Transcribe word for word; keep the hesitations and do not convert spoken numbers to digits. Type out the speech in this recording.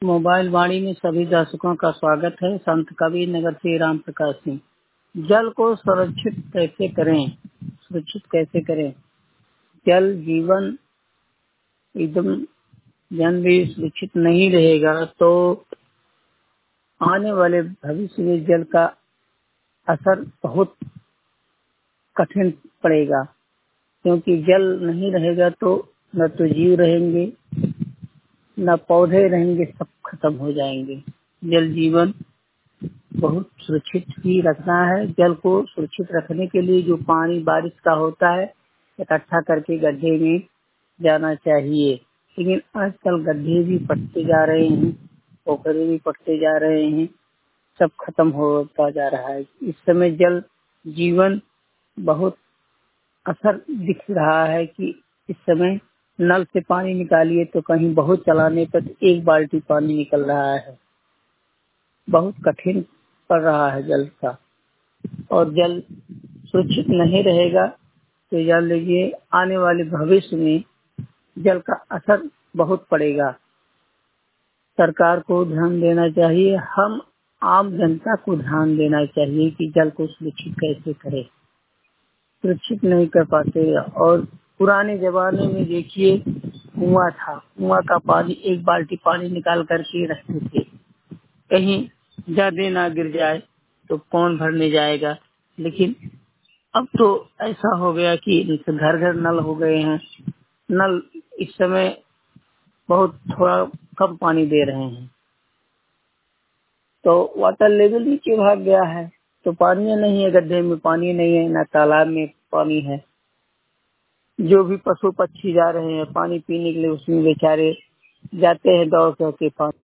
Mobile वाणी में सभी दर्शकों का स्वागत है। संत कबीर नगर से राम प्रकाश सिंह। जल को सुरक्षित कैसे करें? सुरक्षित कैसे करें? जल जीवन एकदम जन भी सुरक्षित नहीं रहेगा तो आने वाले भविष्य में जल का असर बहुत कठिन पड़ेगा, क्योंकि जल नहीं रहेगा तो न तो जीव रहेंगे न पौधे रहेंगे, सब खत्म हो जाएंगे। जल जीवन बहुत सुरक्षित ही रखना है। जल को सुरक्षित रखने के लिए जो पानी बारिश का होता है इकट्ठा करके गड्ढे में जाना चाहिए, लेकिन आजकल गड्ढे भी पटते जा रहे हैं, पोखरे भी पटते जा रहे हैं, सब खत्म होता जा रहा है। इस समय जल जीवन बहुत असर दिख रहा है कि इस समय नल से पानी निकालिए तो कहीं बहुत चलाने पर एक बाल्टी पानी निकल रहा है। बहुत कठिन पड़ रहा है जल का, और जल सुरक्षित नहीं रहेगा तो जान लीजिए आने वाले भविष्य में जल का असर बहुत पड़ेगा। सरकार को ध्यान देना चाहिए, हम आम जनता को ध्यान देना चाहिए कि जल को सुरक्षित कैसे करें। सुरक्षित नहीं कर पाते। और पुराने जमाने में देखिए कुआं था, कुआं का पानी एक बाल्टी पानी निकाल करके रखते थे, कहीं ज्यादा ना गिर जाए तो कौन भरने जाएगा। लेकिन अब तो ऐसा हो गया कि घर घर नल हो गए हैं। नल इस समय बहुत थोड़ा कम पानी दे रहे हैं, तो वाटर लेवल नीचे भाग गया है, तो पानी नहीं है, गड्ढे में पानी नहीं है, न तालाब में पानी है। जो भी पशु पक्षी जा रहे हैं पानी पीने के लिए उसमें बेचारे जाते हैं दौड़ करके पानी